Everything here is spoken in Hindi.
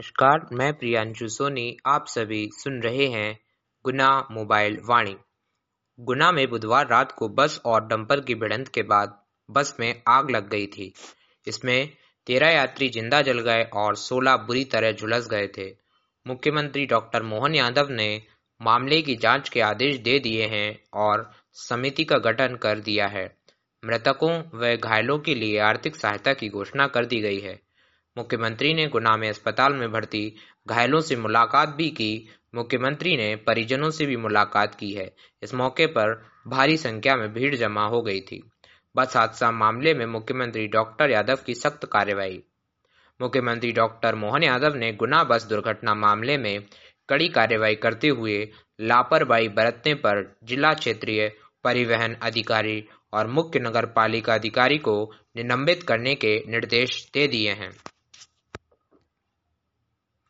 नमस्कार, मैं प्रियांशु सोनी। आप सभी सुन रहे हैं गुना मोबाइल वाणी। गुना में बुधवार रात को बस और डंपर की भिड़ंत के बाद बस में आग लग गई थी। इसमें 13 यात्री जिंदा जल गए और 16 बुरी तरह झुलस गए थे। मुख्यमंत्री डॉक्टर मोहन यादव ने मामले की जांच के आदेश दे दिए हैं और समिति का गठन कर दिया है। मृतकों व घायलों के लिए आर्थिक सहायता की घोषणा कर दी गई है। मुख्यमंत्री ने गुना में अस्पताल में भर्ती घायलों से मुलाकात भी की। मुख्यमंत्री ने परिजनों से भी मुलाकात की है। इस मौके पर भारी संख्या में भीड़ जमा हो गई थी। बस हादसा मामले में मुख्यमंत्री डॉक्टर यादव की सख्त कार्रवाई। मुख्यमंत्री डॉक्टर मोहन यादव ने गुना बस दुर्घटना मामले में कड़ी कार्रवाई करते हुए लापरवाही बरतने पर जिला क्षेत्रीय परिवहन अधिकारी और मुख्य नगर पालिका अधिकारी को निलंबित करने के निर्देश दे दिए हैं।